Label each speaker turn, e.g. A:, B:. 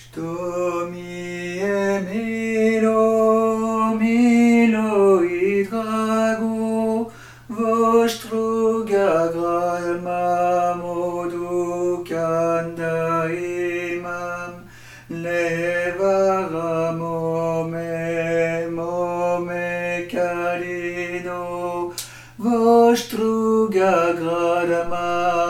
A: Shtomi Milo, Milo Idrago, Vostruga Gralma Modu Kanda Imam, Levara Mome Kalino, Vostruga Gralma